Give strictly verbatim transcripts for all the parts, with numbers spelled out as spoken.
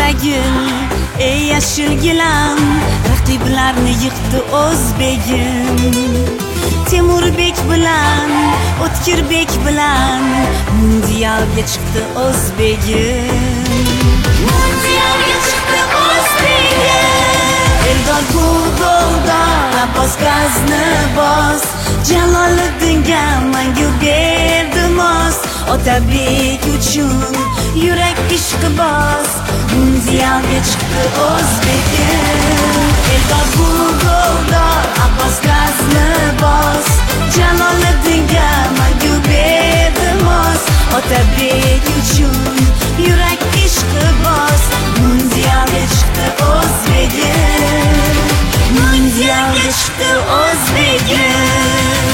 yuragim, ey yashil gilam, raqiblarni yiqdi o'zbegim. Temurbek bilan, O'tkirbek bilan mundialga chiqdi o'zbegim. Mundialga chiqdi o'zbegim. Eldor bu golda Abbos gazni bos, Jaloliddinga mangu berdi mos. Otabek uchun yurak ishqi bos, mundialga chiqdi o'zbegim. Eldor bu golda Abbos gazni bos, Jaloliddinga mangu berdi mos. Otabek uchun yurak ishqi bos, mundialga chiqdi o'zbegim. Mundialga chiqdi o'zbegim.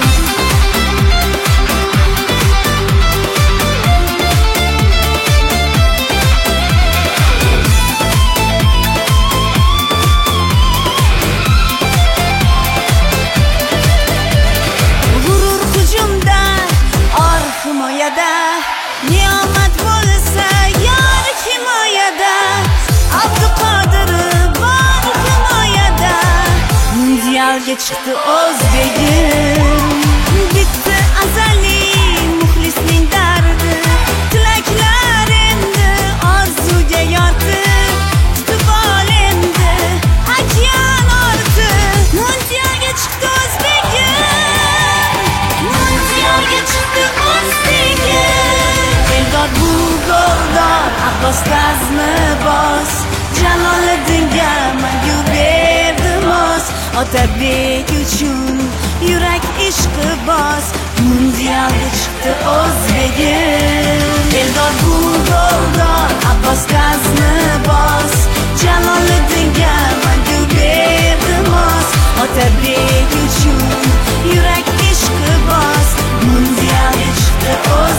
Niyomat bo'lsa yor himoyada, Abduqodir bor himoyada. Mundialga chiqdi o'zbegim. Bitti azaliy muxlisning dardi, tilaklar endi orzuga yotib, tutib ol endi okean orti. Mundialga chiqdi o'zbegim. Mundialga chiqdi o'zbegim. Eldor bu golda Abbos gazni bos, Jaloliddinga mangu berdi mos. Otabek uchun yurak ishqi bos, mundialga chiqdi o'zbegim. Eldor bu golda Abbos gazni bos, Jaloliddinga mangu berdi mos. Otabek uchun yurak ishqi bos, mundialga chiqdi o'zbegim.